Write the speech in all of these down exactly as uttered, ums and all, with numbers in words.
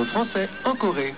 français en Corée.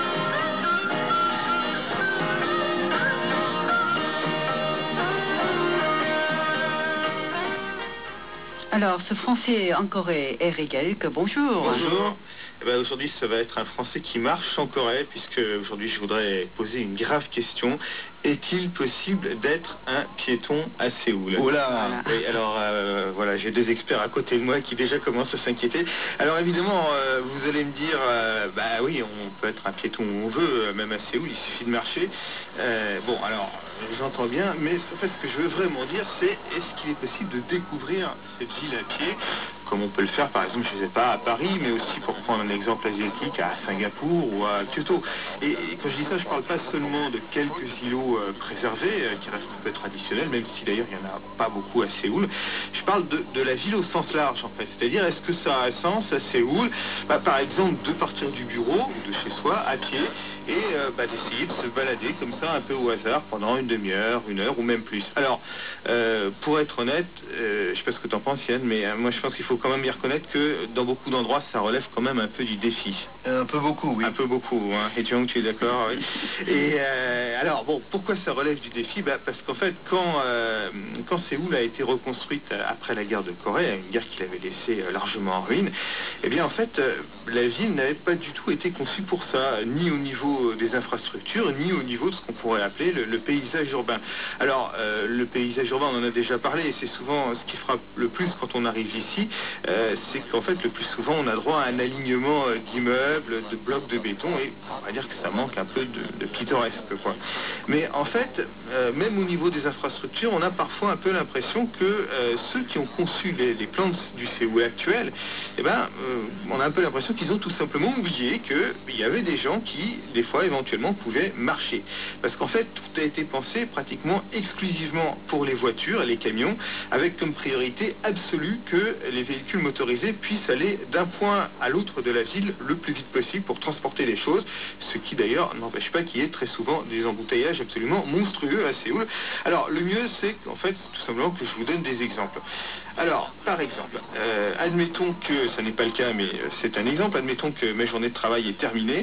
Alors, ce français en Corée, Eric Elk, bonjour. Bonjour. Eh ben, aujourd'hui, ça va être un français qui marche en Corée, puisque aujourd'hui, je voudrais poser une grave question. Est-il possible d'être un piéton à Séoul? Oh là. Oui, alors euh, voilà, j'ai deux experts à côté de moi qui déjà commencent à s'inquiéter. Alors évidemment, euh, vous allez me dire, euh, bah oui, on peut être un piéton où on veut, même à Séoul, il suffit de marcher. Euh, bon, alors, j'entends bien, mais en fait, ce que je veux vraiment dire, c'est est-ce qu'il est possible de découvrir cette ville à pied, comme on peut le faire, par exemple, je ne sais pas, à Paris, mais aussi pour prendre un exemple asiatique, à Singapour ou à Kyoto. Et, et quand je dis ça, je ne parle pas seulement de quelques îlots euh, préservés, euh, qui restent un peu traditionnels, même si d'ailleurs il n'y en a pas beaucoup à Séoul. Je parle de, de la ville au sens large, en fait. C'est-à-dire, est-ce que ça a un sens à Séoul, bah, par exemple, de partir du bureau ou de chez soi à pied et euh, bah, d'essayer de se balader comme ça un peu au hasard pendant une demi-heure, une heure ou même plus. Alors, euh, pour être honnête, euh, je ne sais pas ce que tu en penses, Yann, mais euh, moi je pense qu'il faut quand même y reconnaître que dans beaucoup d'endroits, ça relève quand même un peu du défi. Un peu beaucoup, oui. Un peu beaucoup, hein. Et Jung, tu es d'accord? Oui. Et euh, alors, bon, pourquoi ça relève du défi? Bah, parce qu'en fait, quand, euh, quand Séoul a été reconstruite après la guerre de Corée, une guerre qui l'avait laissée euh, largement en ruine, eh bien, en fait, euh, la ville n'avait pas du tout été conçue pour ça, ni au niveau des infrastructures, ni au niveau de ce qu'on pourrait appeler le, le paysage urbain. Alors, euh, le paysage urbain, on en a déjà parlé, et c'est souvent ce qui frappe le plus quand on arrive ici, euh, c'est qu'en fait, le plus souvent, on a droit à un alignement euh, d'immeubles, de blocs de béton, et on va dire que ça manque un peu de, de pittoresque, quoi. Mais en fait, euh, même au niveau des infrastructures, on a parfois un peu l'impression que euh, ceux qui ont conçu les, les plans du Séoul actuel, eh ben, euh, on a un peu l'impression qu'ils ont tout simplement oublié qu'il y avait des gens qui, des fois, éventuellement, pouvaient marcher. Parce qu'en fait, tout a été pensé pratiquement exclusivement pour les voitures et les camions, avec comme priorité absolue que les véhicules motorisés puissent aller d'un point à l'autre de la ville le plus vite possible pour transporter des choses, ce qui d'ailleurs n'empêche pas qu'il y ait très souvent des embouteillages absolument monstrueux à Séoul. Alors, le mieux, c'est qu'en fait, tout simplement que je vous donne des exemples. Alors, par exemple, euh, admettons que, ça n'est pas le cas, mais c'est un exemple, admettons que ma journée de travail est terminée,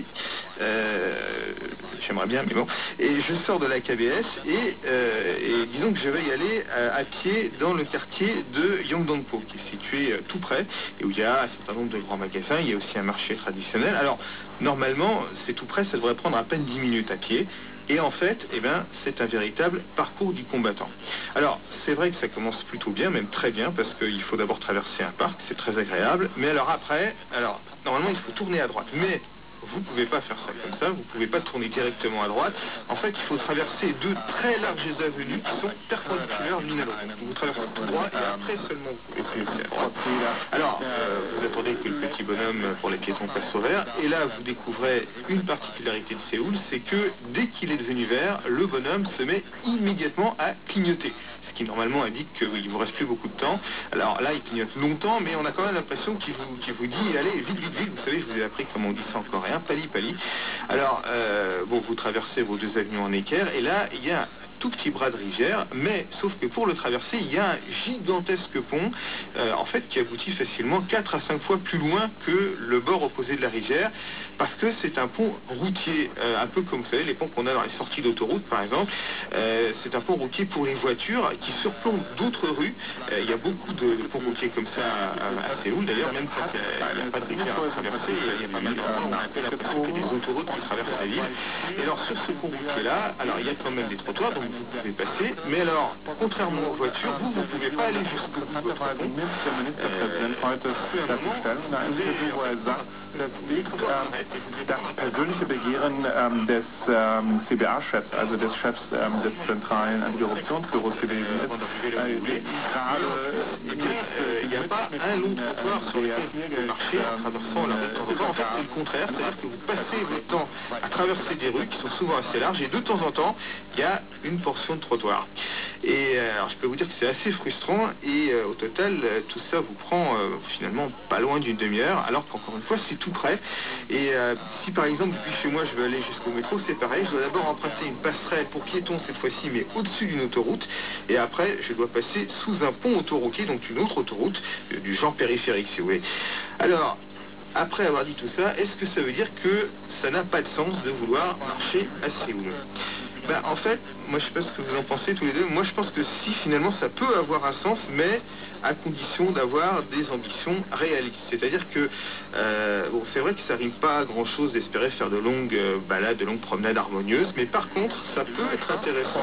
euh, j'aimerais bien, mais bon, et je sors de la K B S, et, euh, et disons que je vais y aller à, à pied dans le quartier de Yongdongpo, qui est situé euh, tout près, et où il y a un certain nombre de grands magasins, il y a aussi un marché traditionnel. Alors, normalement, c'est tout près, ça devrait prendre à peine dix minutes à pied, et en fait, eh ben, c'est un véritable parcours du combattant. Alors, c'est vrai que ça commence plutôt bien, même très bien, parce qu'il faut d'abord traverser un parc, c'est très agréable. Mais alors après, alors, normalement, il faut tourner à droite. Mais vous ne pouvez pas faire ça comme ça, vous ne pouvez pas tourner directement à droite. En fait, il faut traverser deux très larges avenues qui sont perpendiculaires l'une à l'autre. Vous traversez tout droit et après seulement vous pouvez traverser à droite. Alors, euh, vous attendez que le petit bonhomme pour les piétons passe au vert. Et là, vous découvrez une particularité de Séoul, c'est que dès qu'il est devenu vert, le bonhomme se met immédiatement à clignoter. Ce qui normalement indique qu'il ne vous reste plus beaucoup de temps. Alors là, il clignote longtemps, mais on a quand même l'impression qu'il vous, qu'il vous dit, allez, vite, vite, vite. Vous savez, je vous ai appris comment on dit ça en coréen, pali, pali. Alors, euh, bon, vous traversez vos deux avenues en équerre, et là, il y a un tout petit bras de rivière, mais sauf que pour le traverser, il y a un gigantesque pont, euh, en fait, qui aboutit facilement quatre à cinq fois plus loin que le bord opposé de la rivière, parce que c'est un pont routier, euh, un peu comme vous savez, les ponts qu'on a dans les sorties d'autoroute, par exemple. Euh, c'est un pont routier pour les voitures qui surplombe d'autres rues. Euh, il y a beaucoup de, de ponts routiers comme ça à, à Séoul, d'ailleurs, même quand il n'y a pas de rivière à traverser, il y a pas mal d'endroits où on a un peu l'impression qu'il y a des autoroutes qui traversent la ville. Et alors, sur ce pont routier-là, alors il y a quand même des trottoirs, donc vous pouvez passer, mais alors, contrairement aux voitures, vous, vous ne pouvez pas aller jusqu'au bout de votre pont. Das liegt ähm, das persönliche Begehren ähm, des ähm, C B A-Chefs, also des Chefs ähm, des zentralen Antikorruptionsbüros gewesen ist. Äh, gerade il n'y a pas un long trottoir sur lequel vous pouvez marcher en traversant la rue de temps en temps. En fait, c'est le contraire, c'est-à-dire que vous passez votre temps à traverser des rues qui sont souvent assez larges, et de temps en temps, il y a une portion de trottoir. Et euh, alors, je peux vous dire que c'est assez frustrant, et euh, au total, euh, tout ça vous prend euh, finalement pas loin d'une demi-heure, alors qu'encore une fois, c'est tout près. Et euh, si par exemple, depuis chez moi, je veux aller jusqu'au métro, c'est pareil, je dois d'abord emprunter une passerelle pour piétons cette fois-ci, mais au-dessus d'une autoroute, et après, je dois passer sous un pont autoroutier, donc une autre autoroute, euh, du genre périphérique, si vous voulez. Alors, après avoir dit tout ça, est-ce que ça veut dire que ça n'a pas de sens de vouloir marcher à Séoul? Ben, en fait, moi je sais pas ce que vous en pensez tous les deux, moi je pense que si finalement ça peut avoir un sens, mais à condition d'avoir des ambitions réalistes. C'est-à-dire que, euh, bon, c'est vrai que ça rime pas à grand chose d'espérer faire de longues euh, balades, de longues promenades harmonieuses, mais par contre, ça peut être intéressant.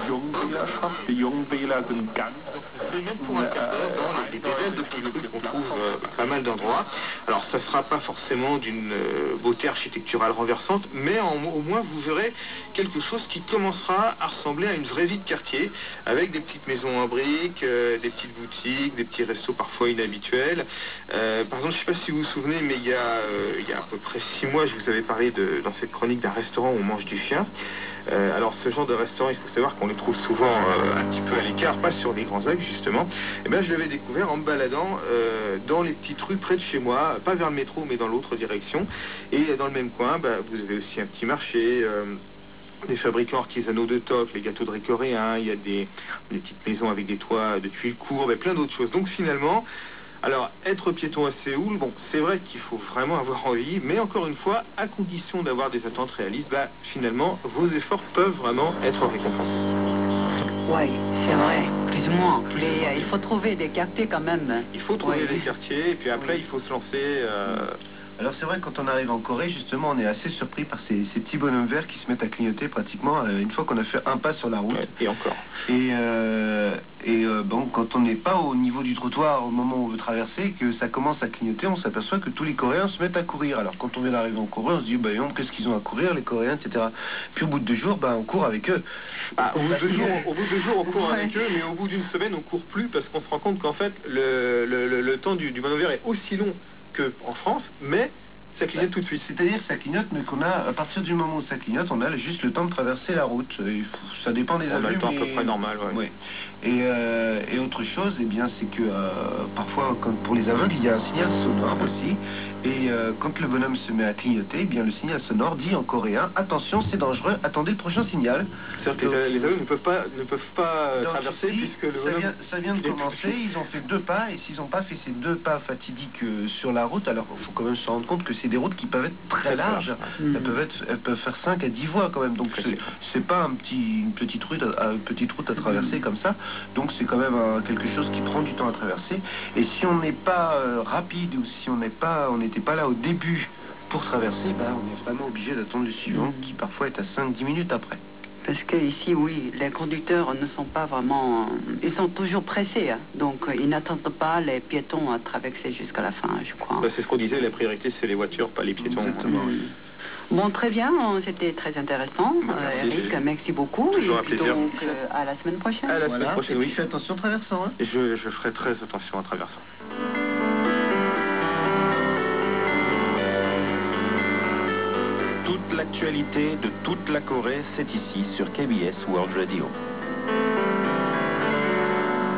Même pour un quart d'heure dans les belles de petits trucs qu'on trouve euh, pas mal d'endroits. Alors ça sera pas forcément d'une euh, beauté architecturale renversante, mais en, au moins vous verrez quelque chose qui commencera à ressembler à une vraie vie de quartier, avec des petites maisons en briques, euh, des petites boutiques, des petits restos parfois inhabituels. Euh, par exemple, je sais pas si vous vous souvenez, mais il y a, euh, il y a à peu près six mois, je vous avais parlé de, dans cette chronique d'un restaurant où on mange du chien. Euh, alors ce genre de restaurant, il faut savoir qu'on les trouve souvent euh, un petit peu à l'écart, pas sur des grands axes justement. Et bien je l'avais découvert en me baladant euh, dans les petites rues près de chez moi, pas vers le métro mais dans l'autre direction. Et dans le même coin, bah, vous avez aussi un petit marché, euh, des fabricants artisanaux de toques, les gâteaux de riz coréens, il y a des, des petites maisons avec des toits de tuiles courbes et plein d'autres choses. Donc finalement, alors, être piéton à Séoul, bon, c'est vrai qu'il faut vraiment avoir envie, mais encore une fois, à condition d'avoir des attentes réalistes, bah, finalement, vos efforts peuvent vraiment être récompensés. Oui, c'est vrai, plus ou moins. Mais euh, il faut trouver des quartiers quand même. Il faut trouver Oui. des quartiers, et puis après, Oui. il faut se lancer... Euh... Alors c'est vrai que quand on arrive en Corée, justement, on est assez surpris par ces, ces petits bonhommes verts qui se mettent à clignoter pratiquement euh, une fois qu'on a fait un pas sur la route. Ouais, et encore. Et, euh, et euh, bon, quand on n'est pas au niveau du trottoir au moment où on veut traverser, que ça commence à clignoter, on s'aperçoit que tous les Coréens se mettent à courir. Alors quand on vient d'arriver en Corée, on se dit, bah non, qu'est-ce qu'ils ont à courir, les Coréens, et cetera. Puis au bout de deux jours, bah, on court avec eux. Ah, au, bout de deux jours, au bout de deux jours, on court avec eux, mais au bout d'une semaine, on court plus parce qu'on se rend compte qu'en fait, le, le, le, le temps du, du bonhomme vert est aussi long qu'en France, mais ça clignote tout de suite. C'est-à-dire ça clignote, mais qu'on a, à partir du moment où ça clignote, on a juste le temps de traverser la route. Et ça dépend des on avenues. On a le temps mais... à peu près normal, ouais. Ouais. Et, euh, et autre chose, eh bien, c'est que euh, parfois, comme pour les aveugles, il y a un signal sonore aussi. Et euh, quand le bonhomme se met à clignoter, eh bien, le signal sonore dit en coréen, attention, c'est dangereux, attendez le prochain signal. C'est-à-dire que les aveugles ne peuvent pas, ne peuvent pas donc, traverser si, puisque le ça bonhomme... vient, ça vient de commencer, ils ont fait deux pas, et s'ils n'ont pas fait ces deux pas fatidiques euh, sur la route, alors il faut quand même se rendre compte que c'est des routes qui peuvent être très larges. Mmh. Elles peuvent, être, elles peuvent faire cinq à dix voies quand même, donc c'est, c'est pas un petit, une petite route à, une petite route à traverser mmh. comme ça, donc c'est quand même un, quelque chose qui prend du temps à traverser. Et si on n'est pas euh, rapide, ou si on n'est pas, on n'était pas là au début pour traverser, bah, on est vraiment obligé d'attendre le suivant, mmh. qui parfois est à cinq dix minutes après. Parce que ici, oui, les conducteurs ne sont pas vraiment... Ils sont toujours pressés, hein. Donc ils n'attendent pas les piétons à traverser jusqu'à la fin, je crois. Bah, c'est ce qu'on disait, la priorité c'est les voitures, pas les piétons. Exactement. Mmh. Bon, très bien, c'était très intéressant. Merci, euh, Eric, j'ai... merci beaucoup. Toujours et un puis plaisir. donc, euh, à la semaine prochaine. À la Voilà. semaine prochaine, et oui. puis fais attention en traversant. Hein. Et je, je ferai très attention en traversant. Toute l'actualité de toute la Corée, c'est ici sur K B S World Radio.